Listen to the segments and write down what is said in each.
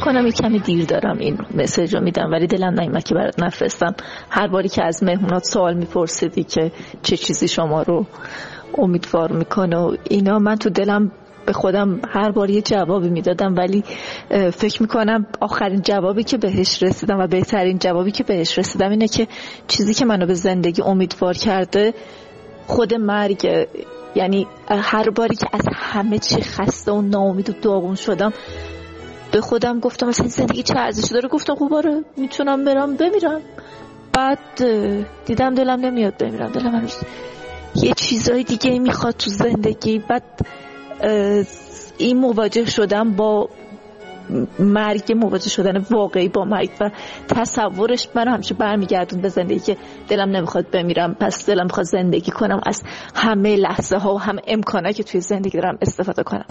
کنم یک کمی دیر دارم این مسیج رو میدم، ولی دلم نمیاد که برات نفرستم. هر باری که از مهمونات سوال میپرسیدی که چه چیزی شما رو امیدوار میکنه و اینا، من تو دلم به خودم هر بار یه جوابی میدادم، ولی فکر میکنم آخرین جوابی که بهش رسیدم و بهترین جوابی که بهش رسیدم اینه که چیزی که منو به زندگی امیدوار کرده خود مرگ. یعنی هر باری که از همه چی خسته و ناامید و داغون شدم به خودم گفتم مثلا زندگی چه ارزشی داره، گفتم خب آره میتونم برم بمیرم. بعد دیدم دلم نمیاد بمیرم، دلم هنوز یه چیزای دیگه میخواد تو زندگی. بعد این مواجه شدم با مرگ، مواجه شدن واقعی با مرگ و تصورش منو همیشه برمیگردون به زندگی که دلم نمیخواد بمیرم، پس دلم میخواد زندگی کنم، از همه لحظه ها و همه امکاناتی که توی زندگی دارم استفاده کنم.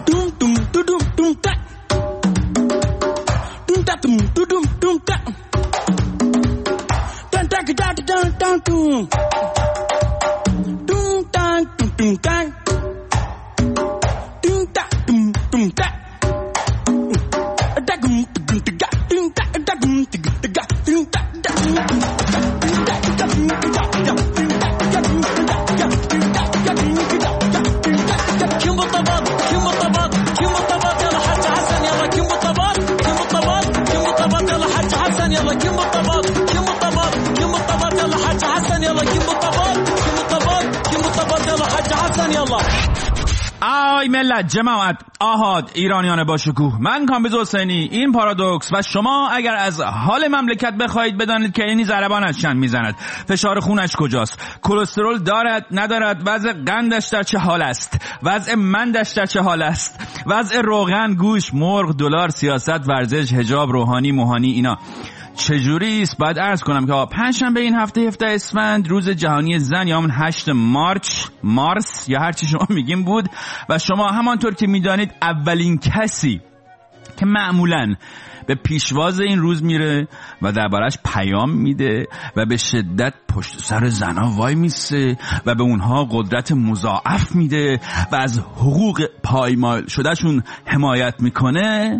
آی ملت، جماعت، آهاد، ایرانیان با شکوه، من کامبیز حسینی، این پارادوکس. و شما اگر از حال مملکت بخواید بدانید که اینی ضربانش چند میزند، فشار خونش کجاست، کلسترول دارد ندارد، وضع قندش در چه حال است، وضع مندش در چه حال است، وضع روغن، گوش، مرغ، دلار، سیاست، ورزش، حجاب، روحانی، موهانی، اینا چجوری است؟ باید عرض کنم که پنجشنبه این هفته 17 اسفند روز جهانی زن یا همون 8 مارس یا هر چی شما میگیم بود و شما همانطور که میدانید اولین کسی که معمولاً به پیشواز این روز میره و دربارش پیام میده و به شدت پشت سر زنها وای میسه و به اونها قدرت مضاعف میده و از حقوق پایمال شدهشون حمایت میکنه،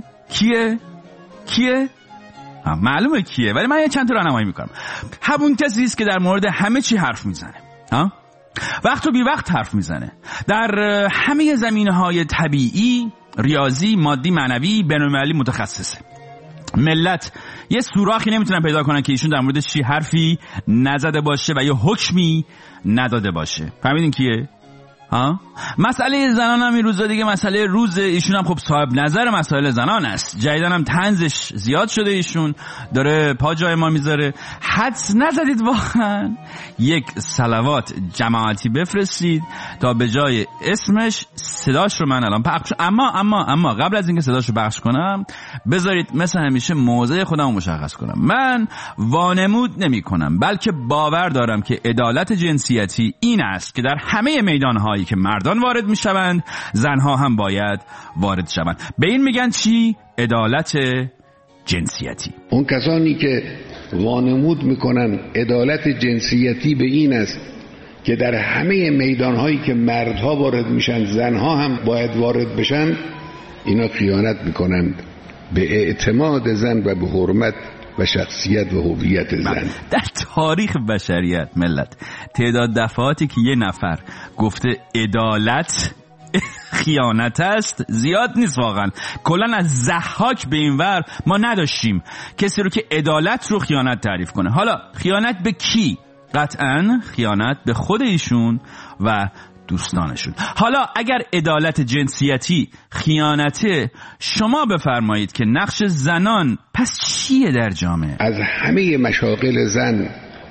کیه؟ معلومه کیه، ولی من یه چند تا راهنمایی میکنم. همون کسی است که در مورد همه چی حرف میزنه، وقت و بی وقت حرف میزنه، در همه زمینه‌های طبیعی، ریاضی، مادی، معنوی، بین‌المللی متخصصه. ملت یه سوراخی نمیتونن پیدا کنن که ایشون در مورد چی حرفی نزده باشه و یه حکمی نداده باشه. فهمیدین کیه؟ مسئله زنان هم این روزا دیگه مسئله روزه. ایشون هم خب صاحب نظر مسائل زنان است. جدیدن هم طنزش زیاد شده، ایشون داره پا جای ما میذاره. حدس نزدید واقعا یک صلوات جماعتی بفرستید تا به جای اسمش صداش رو من الان پخش، اما قبل از اینکه صداش رو پخش کنم بذارید مثل همیشه موضع خودم رو مشخص کنم. من وانمود نمی کنم، بلکه باور دارم که عدالت جنسیتی این است که در همه میدان‌هایی که مردان وارد میشوند زنها هم باید وارد شوند. به این میگن چی؟ عدالت جنسیتی. اون کسانی که وانمود میکنن عدالت جنسیتی به این است که در همه میدانهایی که مردها وارد میشن زنها هم باید وارد بشن، اینا خیانت میکنند به اعتماد زن و به حرمت و شخصیت و هویت زن. در تاریخ بشریت ملت تعداد دفعاتی که یه نفر گفته عدالت خیانت است زیاد نیست واقعا. کلا از ضحاک به این ور ما نداشتیم کسی رو که عدالت رو خیانت تعریف کنه. حالا خیانت به کی؟ قطعاً خیانت به خود ایشون و دوستانشون. حالا اگر عدالت جنسیتی خیانته، شما بفرمایید که نقش زنان پس چیه در جامعه؟ از همه مشاغل زن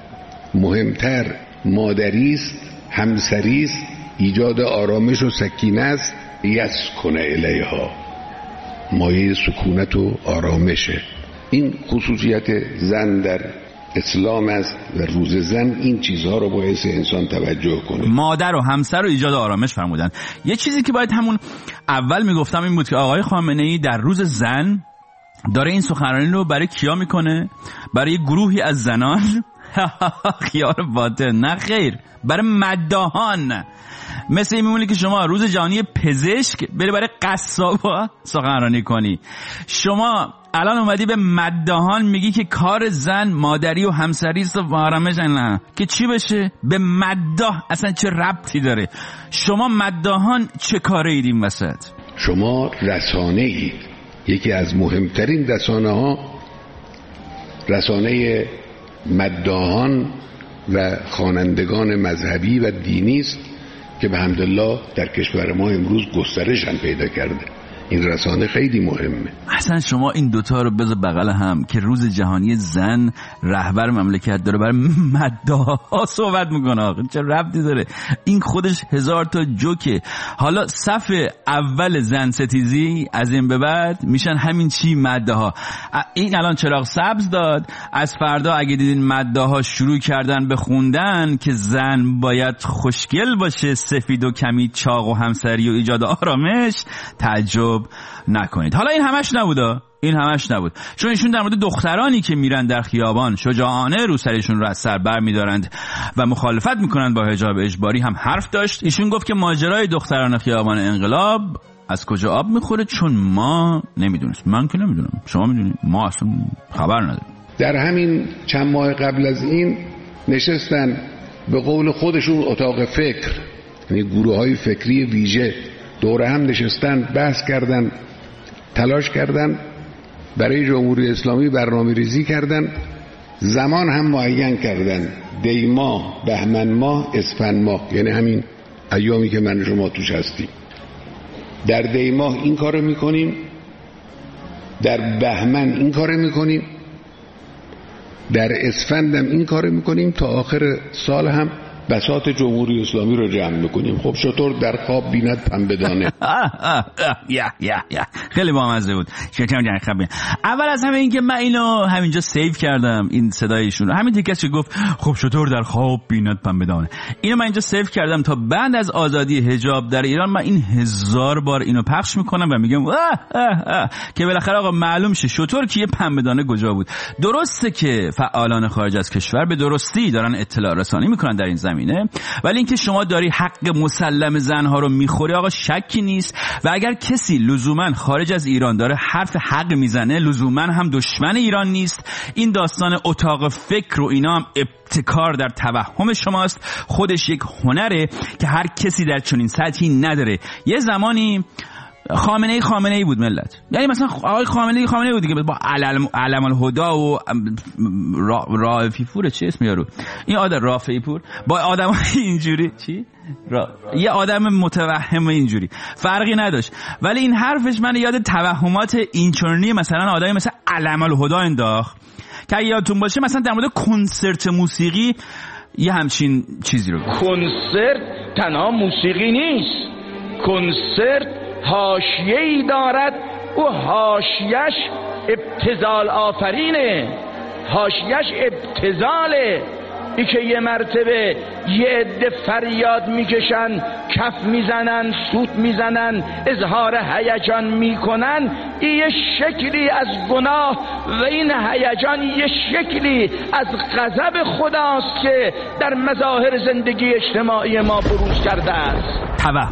مهمتر مادری است، همسری است، ایجاد آرامش و سکینه است. یسکن الیها، مایه سکونت و آرامشه. این خصوصیت زن در اسلام است و روز زن این چیزها رو باعث انسان توجه کنه. مادر و همسر رو ایجاد آرامش فرمودن. یه چیزی که باید همون اول میگفتم این بود که آقای خامنه‌ای در روز زن داره این سخنرانی رو برای کیا میکنه؟ برای گروهی از زنان خیار باطن، نه خیر، برای مداحان. مثل این میمونه که شما روز جهانی پزشک بری برای قصابا سخنرانی کنی. شما الان اومدی به مداحان میگی که کار زن مادری و همسری است و آرامش، نه که چی بشه؟ به مداح اصلا چه ربطی داره؟ شما مداحان چه کاره اید این وسط؟ شما رسانه اید. یکی از مهمترین رسانه ها رسانه مداحان و خوانندگان مذهبی و دینی است که به حمدالله در کشور ما امروز گسترش هم پیدا کرده. این رسانه خیلی مهمه. اصلا شما این دوتا رو بذار بغل هم که روز جهانی زن رهبر مملکت داره برای مداحا صحبت میکنه. چه ربطی داره؟ این خودش 1000 تا جوکه. حالا صف اول زن ستیزی از این به بعد میشن همین چی مداحا. این الان چراغ سبز داد، از فردا اگه دیدین مداحا شروع کردن به خوندن که زن باید خوشگل باشه، سفید و کمی چاق و همسری و ایجاد آرامش، تعجب نکنید. حالا این همش نبود، چون ایشون در مورد دخترانی که میرن در خیابان شجاعانه رو سرشون رو از سر بر میدارند و مخالفت میکنن با حجاب اجباری هم حرف داشت. ایشون گفت که ماجرای دختران خیابان انقلاب از کجا آب میخوره چون ما نمیدونست. من که نمیدونم، شما میدونید، ما اصلا خبر نداریم. در همین چند ماه قبل از این نشستن به قول خودشون اتاق فکر، یعنی گروه‌های فکری ویژه دور هم نشستن، بحث کردن، تلاش کردن، برای جمهوری اسلامی برنامه ریزی کردن، زمان هم معین کردن، دی ماه، بهمن ماه، اسفند ماه، یعنی همین ایامی که من شما توش هستیم. در دی ماه این کارو میکنیم، در بهمن این کارو میکنیم، در اسفند هم این کارو میکنیم، تا آخر سال هم بساط جمهوری اسلامی رو جمع میکنیم. خب شطور در خواب بیند پنبه دانه. خیلی بامزه بود. اول از همه این که من اینو همینجا سیو کردم، این صدایشون رو، همین تیکش که گفت خب شطور در خواب بیند پنبه دانه، اینو من اینجا سیو کردم تا بعد از آزادی حجاب در ایران من این 1000 بار اینو پخش میکنم و میگم که بالاخره آقا معلوم شه شطور که یه پنبه دانه کجا بود. درسته که فعالان خارج از کشور به درستی دارن اطلاع رسانی میکنن در این زمینه، ولی اینکه شما داری حق مسلم زنها رو میخوری آقا شکی نیست. و اگر کسی لزوما خارج از ایران داره حرف حق میزنه لزوما هم دشمن ایران نیست. این داستان اتاق فکر و اینا هم ابتکار در توهم شماست. خودش یک هنره که هر کسی در چنین سطحی نداره. یه زمانی خامنه ای بود ملت، یعنی مثلا آقای خامنه ای بود دیگه، با علم الهدا و رافعی پور، چه اسم یارو این آدم رافعی پور، با آدمای اینجوری یه آدم متوهم اینجوری فرقی نداشت. ولی این حرفش من یاد توهمات اینچنینی مثلا آدمی مثل علم الهدا انداخت که یادتون باشه مثلا در مورد کنسرت موسیقی یه همچین چیزی رو. کنسرت تنها موسیقی نیست، کنسرت حاشیه‌ای دارد و حاشیه‌اش ابتذال آفرینه، حاشیه‌اش ابتذاله. ای که یه مرتبه یه عده فریاد میکشن، کف میزنن، سوت میزنن، اظهار هیجان میکنن، این یه شکلی از گناه و این هیجان یه شکلی از غضب خداست که در مظاهر زندگی اجتماعی ما بروز کرده است.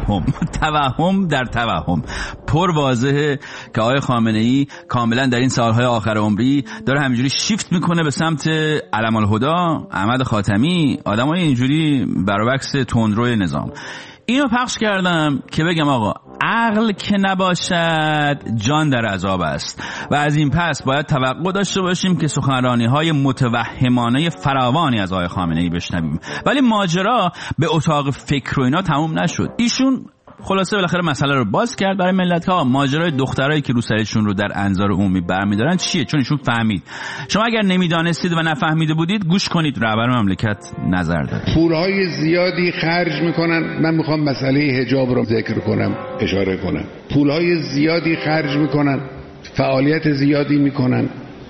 توهم در توهم. پر واضحه که آقای خامنه‌ای کاملا در این سالهای آخر عمری داره همینجوری شیفت میکنه به سمت علم الهدا، احمد خاتمی، آدمای اینجوری برعکس تندروی نظام. اینو پخش کردم که بگم آقا عقل که نباشد جان در عذاب است و از این پس باید توقع داشته باشیم که سخنرانی‌های متوهمانه فراوانی از آقای خامنه‌ای بشنویم. ولی ماجرا به اتاق فکر و اینا تموم نشد. ایشون خلاصه بالاخره مسئله رو باز کرد برای ملت ها. ماجرای دخترایی که رو سرشون رو در انظار عمومی برمی‌دارن چیه؟ چون ایشون فهمید. شما اگر نمیدانستید و نفهمیده بودید گوش کنید، رهبر مملکت نظر داد. پولهای زیادی خرج میکنن. من میخوام مسئله حجاب رو ذکر کنم، اشاره کنم. پولهای زیادی خرج میکنن، فعالیت زیادی میکنن،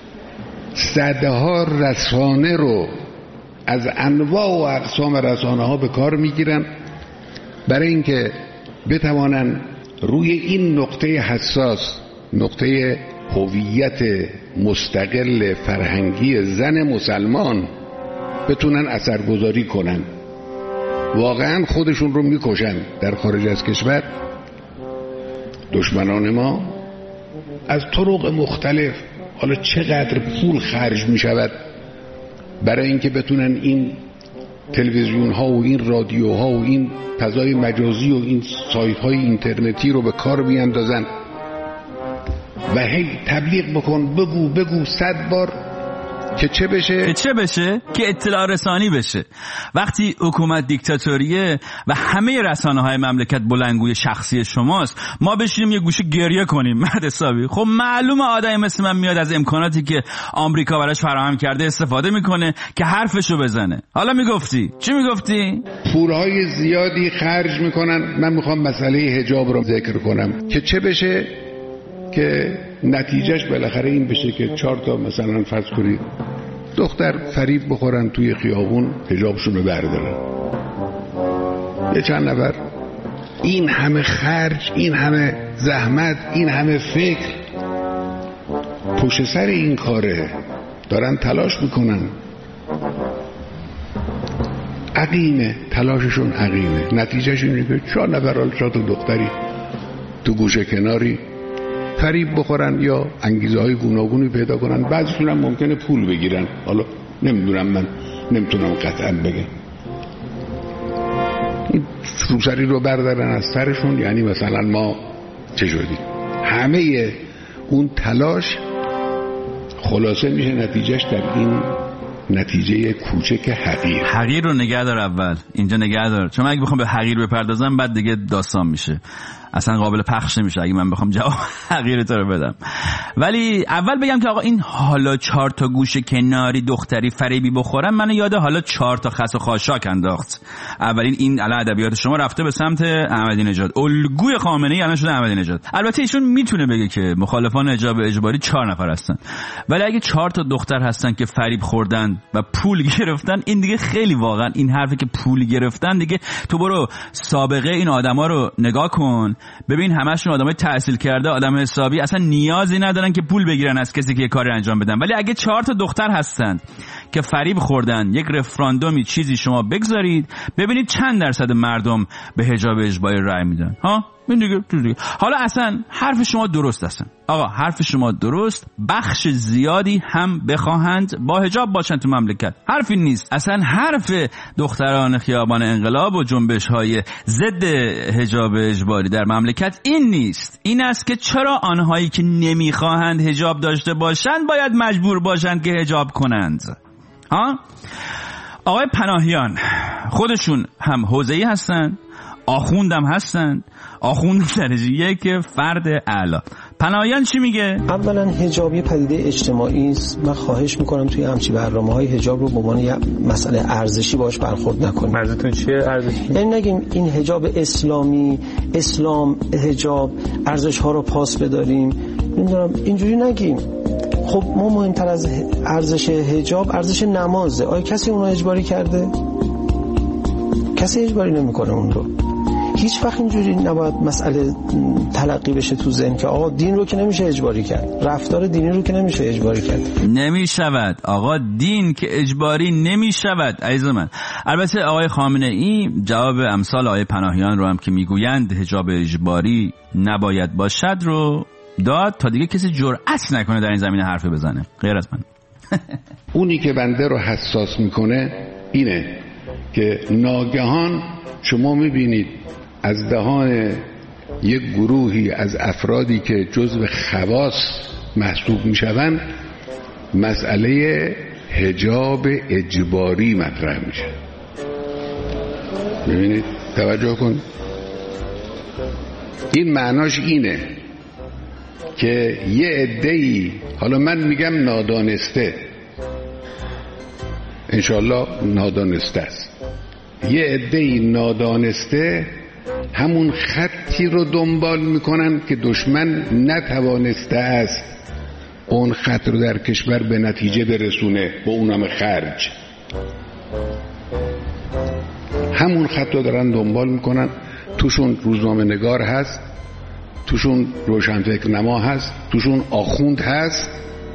صدها رسانه رو از انواع و اقسام رسانه ها به کار میگیرن برای اینکه بتوانن روی این نقطه حساس، نقطه هویت مستقل فرهنگی زن مسلمان بتونن اثرگذاری کنن. واقعا خودشون رو میکشن در خارج از کشور. دشمنان ما از طرق مختلف، حالا چقدر پول خرج میشود برای اینکه بتونن این تلویزیون ها و این رادیو ها و این فضای مجازی و این سایت های اینترنتی رو به کار بیاندازن و هی تبلیغ بکن، بگو 100 بار که چه بشه که اطلاع رسانی بشه. وقتی حکومت دیکتاتوریه و همه رسانه‌های مملکت بلندگوی شخصی شماست، ما بشینیم یه گوشه گریه کنیم مرد حسابی. خب معلومه آدمی مثل من میاد از امکاناتی که آمریکا براش فراهم کرده استفاده میکنه که حرفشو بزنه. حالا چی میگفتی؟ پولهای زیادی خرج میکنن. من میخوام مسئله حجاب رو ذکر کنم که چه بشه که نتیجهش بالاخره این بشه که 4 تا مثلا فرض کنید دختر فریب بخورن توی خیابون، حجابشون رو بردارن. یه چند نفر این همه خرج، این همه زحمت، این همه فکر پشت سر این کاره دارن تلاش میکنن. عقیمه، تلاششون عقیمه. نتیجهش اینه که 4 نفر 4 تا دختری تو گوشه کناری فریب بخورن یا انگیزه های گوناگونی پیدا کنن. بعضیشون هم ممکنه پول بگیرن. حالا نمیدونم، من نمیتونم قطعا بگم. این روسری رو بردارن از سرشون، یعنی مثلا ما چه شدیم. همه اون تلاش خلاصه میشه نتیجهش در این نتیجه کوچک حقیر رو نگه دار. اول اینجا نگه دار، چون اگه بخوام به حقیر بپردازم بعد دیگه داستان میشه، اصلا قابل پخش نمیشه اگه من بخوام جواب حقیر تو رو بدم. ولی اول بگم که آقا این حالا 4 تا گوشه کناری دختری فریبی بخورم منو یاد حالا 4 تا خس و خاشاک انداخت. اولین این علی ادبیات شما رفته به سمت احمدی نژاد، الگوی خامنه‌ای الان شده احمدی نژاد. البته ایشون میتونه بگه که مخالفان حجاب اجباری 4 نفر هستن، ولی اگه 4 تا دختر هستن که فریب خوردن و پول گرفتن، این دیگه خیلی واقعا این حرفی که پول گرفتن دیگه، تو برو سابقه این آدما رو نگاه کن ببین، همشون آدمای تحصیل کرده، آدم حسابی، اصلا نیازی ندارن که پول بگیرن از کسی که یه کاری انجام بدن. ولی اگه 4 تا دختر هستن که فریب خوردن، یک رفراندومی چیزی شما بگذارید ببینید چند درصد مردم به حجاب اجباری رأی میدن. این دیگه. حالا اصلا حرف شما درست هستن آقا، حرف شما درست. بخش زیادی هم بخواهند با حجاب باشن تو مملکت، حرفی نیست. اصلا حرف دختران خیابان انقلاب و جنبش های ضد حجاب اجباری در مملکت این نیست، این است که چرا آنهایی که نمیخواهند حجاب داشته باشند باید مجبور باشند که حجاب کنند. آقای پناهیان خودشون هم حوزه‌ای هستن، آخوندم هستن، آخوند درجه 1 فرد اعلی. پناهیان چی میگه؟ اولا حجاب یه پدیده اجتماعی است. من خواهش میکنم توی همچین برنامه‌های حجاب رو به عنوان یه مسئله ارزشی باهاش برخورد نکنیم. منظورتون چیه ارزشی؟ یعنی نگیم این حجاب اسلامی، اسلام حجاب ارزش‌ها رو پاس بداریم، نمیدونم اینجوری نگیم. خب ما مهمتر از ارزش حجاب ارزش نمازه. آیا کسی اون رو اجباری کرده؟ کسی اجباری نمیکنه اون رو. هیچ وقت اینجوری نباید مسئله تلقی بشه تو ذهن که آقا دین رو که نمیشه اجباری کرد، رفتار دینی رو که نمیشه اجباری کرد. نمیشود آقا، دین که اجباری نمیشود عزیز من. البته آقای خامنه‌ای جواب امثال آقای پناهیان رو هم که میگویند حجاب اجباری نباید باشد رو داد تا دیگه کسی جرئت نکنه در این زمینه حرفی بزنه غیر از من. اونی که بنده رو حساس میکنه اینه که ناگهان شما میبینید از دهان یک گروهی از افرادی که جزو خواص محسوب میشوند مسئله حجاب اجباری مطرح میشه. ببینید توجه کن، این معناش اینه که یه عده‌ای، حالا من میگم نادانسته، انشالله نادانسته است، یه عده‌ای نادانسته همون خطی رو دنبال میکنن که دشمن نتوانسته است اون خط رو در کشور به نتیجه برسونه با اونم خرج. همون خط رو دارن دنبال میکنن. توشون روزنامه نگار هست، توشون روشنفکر نما هست، توشون آخوند هست،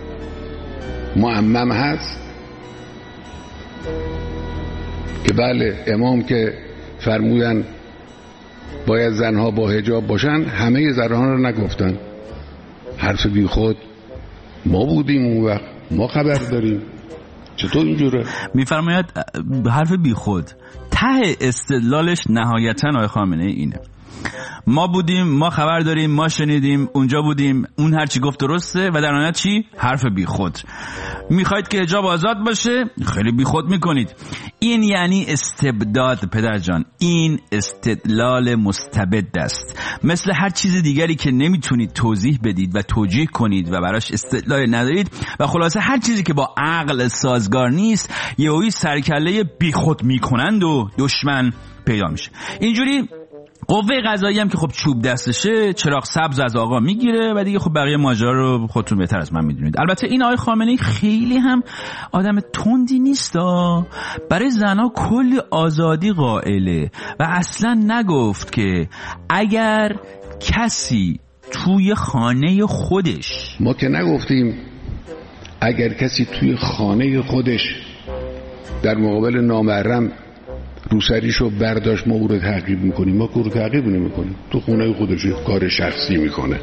معمم هست که بله امام که فرمودن باید زنها با حجاب باشن، همه زنها رو نگفتن. حرف بی خود. ما بودیم اون وقت، ما خبر داریم. چطور اینجوره؟ میفرماید حرف بی خود. ته استدلالش نهایتاً آقای خامنه ای اینه: ما بودیم، ما خبر داریم، ما شنیدیم، اونجا بودیم، اون هرچی گفت درسته. و در نهایت چی؟ حرف بی خود. میخواید که حجاب آزاد باشه؟ خیلی بی خود میکنید. این یعنی استبداد پدر جان. این استدلال مستبد است. مثل هر چیز دیگری که نمیتونید توضیح بدید و توجیه کنید و براش استدلال ندارید و خلاصه هر چیزی که با عقل سازگار نیست یهویی سرکله بی خود میکنند و دشمن پیدا میشه. اینجوری قوه قضاییه هم که خب چوب دستشه چراغ سبز از آقا میگیره و دیگه خب بقیه ماجرا رو خودتون بهتر از من میدونید. البته این آقای خامنه‌ای خیلی هم آدم تندی نیست. برای زنها کلی آزادی قائله و اصلا نگفت که اگر کسی توی خانه خودش، ما که نگفتیم اگر کسی توی خانه خودش در مقابل نامحرم روسریشو برداشت ما او رو تعقیب میکنیم. ما او رو تعقیب نمیکنیم. تو خونه خودش کار شخصی میکنه.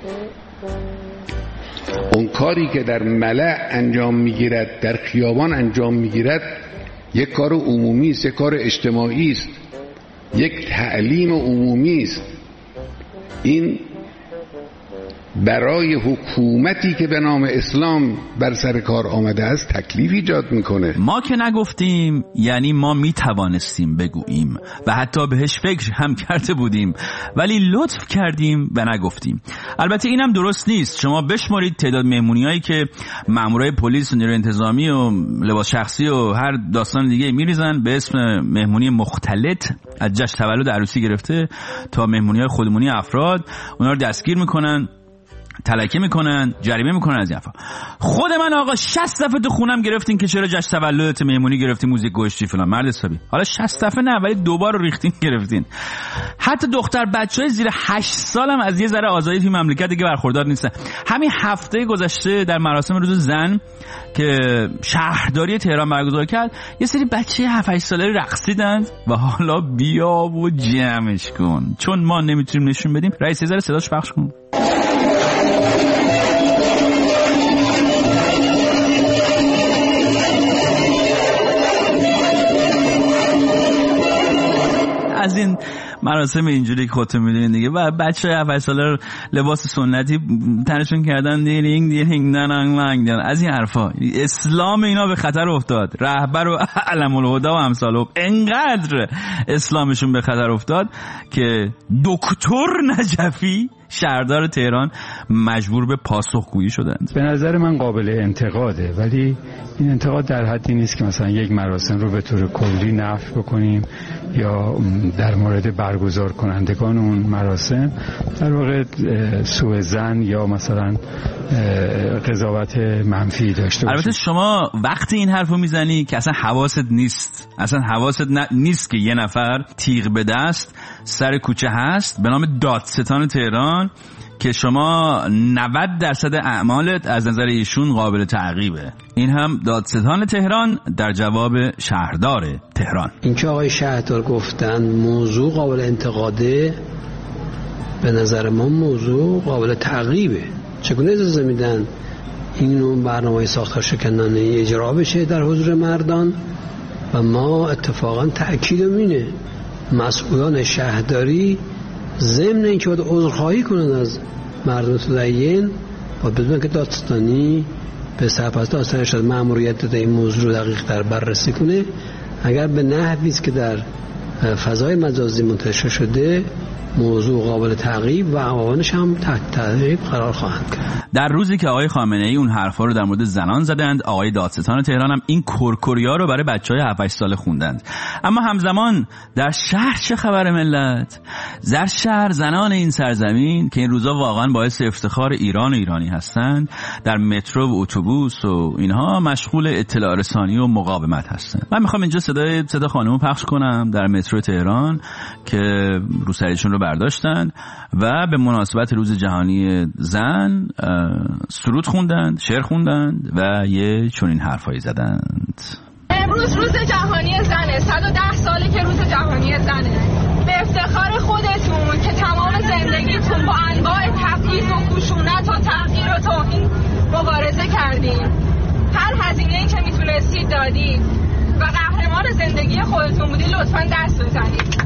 اون کاری که در ملأ انجام میگیرد، در خیابان انجام میگیرد، یک کار عمومی است، یک کار اجتماعی است، یک تعلیم عمومی است. این برای حکومتی که به نام اسلام بر سر کار آمده است تکلیف ایجاد میکنه. ما که نگفتیم یعنی ما میتوانستیم بگوییم و حتی بهش فکر هم کرده بودیم ولی لطف کردیم و نگفتیم. البته اینم درست نیست. شما بشمارید تعداد مهمونیایی که مامورای پلیس و نیروی انتظامی و لباس شخصی و هر داستان دیگه میریزن به اسم مهمونی مختلط، از جشن تولد عروسی گرفته تا مهمونی‌های خودمونی افراد، اونا رو دستگیر میکنن، تلکه میکنن، جریمه میکنن از این حرفا. خود من آقا 60 دفعه تو خونم گرفتین که چرا جشن تولدت مهمونی گرفتی، موزیک گوشتی فلان. مرد حسابی. حالا 60 دفعه نه ولی دوبار رو ریختین گرفتین. حتی دختر بچهای زیر 8 سالم از یه ذره آزادی توی مملکت دیگه برخوردار نیستن. همین هفته گذشته در مراسم روز زن که شهرداری تهران برگزار کرد یه سری بچه 7-8 ساله رقصیدن و حالا بیا و جمعش کن. چون ما نمیتونیم نشون بدیم، رئیس یه ذره صداش پخش کن. از این مراسم اینجوری که خودتون میدونین دیگه و بچه‌های 7 ساله رو لباس سنتی تنشون کردن، دیرینگ نانگ از این حرفا. اسلام اینا به خطر افتاد. رهبر و علم الهدی و امثال انقدر اسلامشون به خطر افتاد که دکتر نجفی شهردار تهران مجبور به پاسخگویی شدند. به نظر من قابل انتقاده، ولی این انتقاد در حدی نیست که مثلا یک مراسم رو به طور کلی نفی بکنیم یا در مورد برگزار کنندگان اون مراسم در واقع سوء ظن یا مثلا قضاوت منفی داشته باشیم. البته شما وقتی این حرفو میزنی که اصلا حواست نیست، اصلا حواست نیست که یه نفر تیغ به دست سر کوچه هست به نام دادستان تهران که شما 90% اعمالت از نظر ایشون قابل تعقیبه. این هم دادستان تهران در جواب شهردار تهران. این که آقای شهردار گفتن موضوع قابل انتقاده، به نظر ما موضوع قابل تعقیبه. چگونه اجازه میدن این برنامه ساختار شکنانه اجرا بشه در حضور مردان؟ و ما اتفاقا تأکیدم اینه مسئولان شهرداری ضمن اینکه باید عذرخواهی کنن از مردم متدین و بدون که دادستانی به سرپرست دادستانی ارشاد مأموریت داده این موضوع رو دقیق تر بررسی کنه. اگر به نحوی است که در فضای مجازی منتشر شده موضوع قابل تعقیب و عواملش هم تحت تعقیب قرار خواهند کرد. در روزی که آقای خامنه ای اون حرفا رو در مورد زنان زدند، آقای دادستان تهران هم این کرکریا رو برای بچهای 7-8 ساله خوندند. اما همزمان در شهر چه خبر ملت؟ در شهر زنان این سرزمین که این روزا واقعا باعث افتخار ایران و ایرانی هستند، در مترو و اتوبوس و اینها مشغول اطلاع رسانی و مقاومت هستند. من میخوام اینجا صدا خانمو پخش کنم در مترو تهران که روسریشون رو برداشتند و به مناسبت روز جهانی زن سرود خوندند، شعر خوندند و یه چنین حرفایی زدند. امروز روز جهانی زنه، 110 ساله که روز جهانی زنه. به افتخار خودتون که تمام زندگیتون با انواع تبعیض و خشونت و تحقیر و توهین مبارزه کردین، هر هزینه‌ای که میتونستید دادید و قهرمان زندگی خودتون بودید، لطفاً دست بزنید.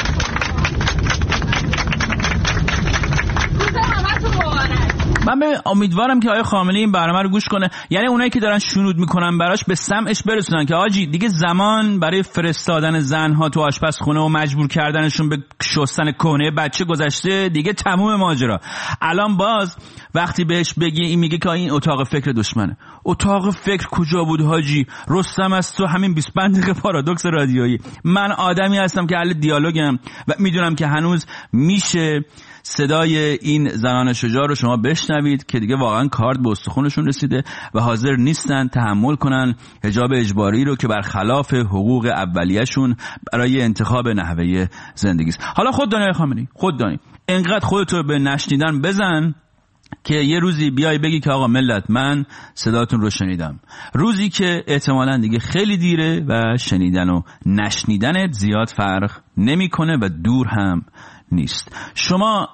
روز همتون مبارک. من امیدوارم که آقای خامنه‌ای این برنامه رو گوش کنه، یعنی اونایی که دارن شنود میکنن براش به سمعش برسونن که آجی دیگه زمان برای فرستادن زنها تو آشپزخونه و مجبور کردنشون به شستن کهنه بچه گذشته، دیگه تموم ماجرا. الان باز وقتی بهش بگی، این میگه که این اتاق فکر دشمنه. اتاق فکر کجا بود حاجی؟ رستم از تو همین 25 دقیقه پارادوکس رادیویی. من آدمی هستم که اهل دیالوگم و میدونم که هنوز میشه صدای این زنان شجاع رو شما بشنوید که دیگه واقعا کارد به استخونشون رسیده و حاضر نیستن تحمل کنن حجاب اجباری رو که برخلاف حقوق اولیه‌شون برای انتخاب نحوه زندگی است. حالا خود دانی خامنه‌ای، خود دانی، انقدر خودتو به نشنیدن بزن که یه روزی بیای بگی که آقا ملت من صداتون رو شنیدم، روزی که احتمالاً دیگه خیلی دیره و شنیدن و نشنیدنت زیاد فرق نمیکنه و دور هم نیست. شما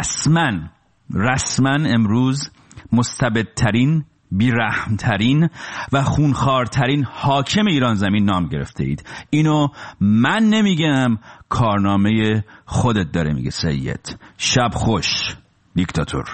رسما امروز مستبدترین، بیرحمترین و خونخوارترین حاکم ایران زمین نام گرفته اید. اینو من نمیگم، کارنامه خودت داره میگه. سید شب خوش دیکتاتور.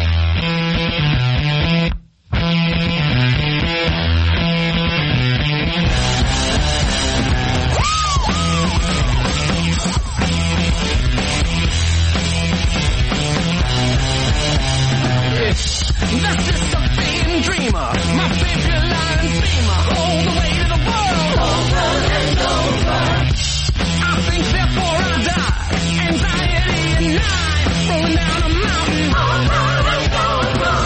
That's just a thin dreamer, my favorite line and beamer, all the way to the world, over and over. I think therefore I die, anxiety and night, rolling down a mountain, over and over.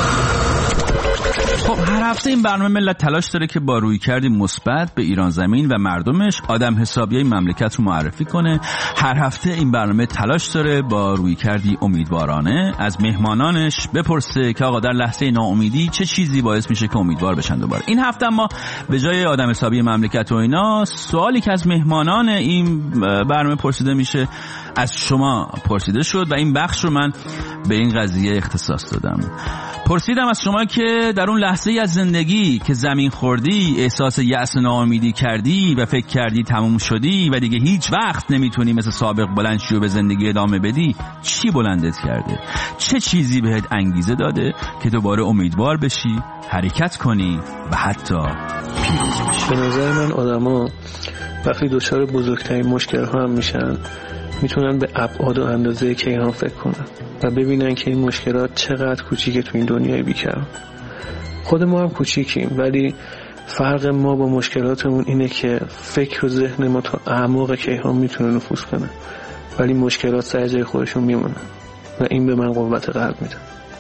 خب هر هفته این برنامه ملت تلاش داره که با رویکردی مثبت به ایران زمین و مردمش آدم حسابی مملکت رو معرفی کنه. هر هفته این برنامه تلاش داره با رویکردی امیدوارانه از مهمانانش بپرسه که آقا در لحظه ناامیدی چه چیزی باعث میشه که امیدوار بشن دوباره. این هفته ما به جای آدم حسابی مملکت و اینا، سوالی که از مهمانان این برنامه پرسیده میشه از شما پرسیده شد و این بخش رو من به این قضیه اختصاص دادم. پرسیدم از شما که در اون لحظه از زندگی که زمین خوردی، احساس یأس و ناامیدی کردی و فکر کردی تموم شدی و دیگه هیچ وقت نمیتونی مثل سابق بلند شی و به زندگی ادامه بدی، چی بلندت کرده؟ چه چیزی بهت انگیزه داده که دوباره امیدوار بشی، حرکت کنی و حتی پیروز بشی؟ به نظر من آدما وقتی دچار بزرگترین مشکل ها هم میشن، میتونن به ابعاد و اندازه کیهان فکر کنن و ببینن که این مشکلات چقدر کوچیکه تو این دنیای بیکران. خود ما هم کوچیکیم، ولی فرق ما با مشکلاتمون اینه که فکر و ذهن ما تا اعماق کیهان میتونه نفوذ کنه، ولی مشکلات سر جای خودشون میمونن و این به من قوت قلب میده.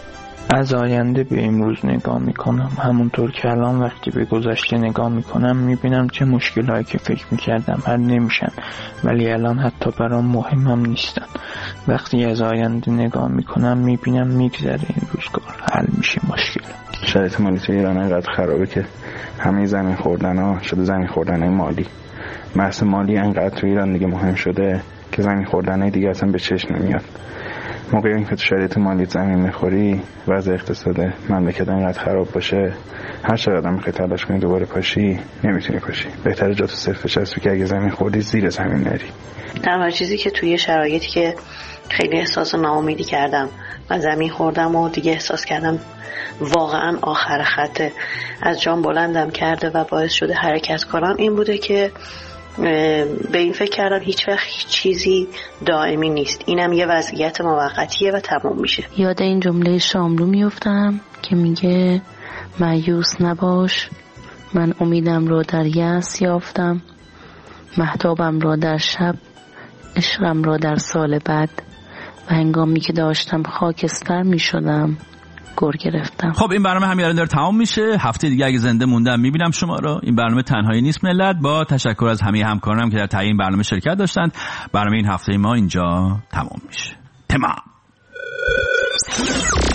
از آینده به امروز نگاه میکنم، همونطور که الان وقتی به گذشته نگاه میکنم میبینم چه مشکلایی که فکر میکردم حل نمیشن، ولی الان حتی برام مهم هم نیستن. وقتی از آینده نگاه میکنم میبینم میگذره این روزگار، حل میشه مشکل. شرایط مالی تو ایران انقدر خرابه که همه زمین خوردن ها شده زمین خوردن مالی. بحث مالی انقدر تو ایران دیگه مهم شده که زمین خوردن دیگه اصلا به چشم نمیاد. موقعی که تو شرایط مالی زمین میخوری، وضع اقتصاد مملکت انقدر خراب باشه، هر چقدر هم میخوای تلاش کنی دوباره پاشی نمیتونی پاشی. بهتره جا تو صرف چسبی که اگه زمین خوردی زیر زمین نری. تنها چیزی که توی شرایطی که خیلی احساس ناامیدی کردم و زمین خوردم و دیگه احساس کردم واقعا آخر خط از جام بلندم کرده و باعث شده حرکت کنم، این بوده که به این فکر کردم هیچ وقت هیچ چیزی دائمی نیست، اینم یه وضعیت موقتیه و تمام میشه. یاد این جمله شاملو میافتم که میگه مایوس نباش، من امیدم رو در یأس یافتم، مهتابم رو در شب، عشقم رو در سال بعد، و هنگامی که داشتم خاکستر میشدم گر گرفتم. خب این برنامه همین الان داره تمام میشه. هفته دیگه اگه زنده موندم میبینم شما رو. این برنامه تنهایی نیست ملت، با تشکر از همه همکارانم که در تهیه این برنامه شرکت داشتند. برنامه این هفته ما اینجا تمام میشه. تمام.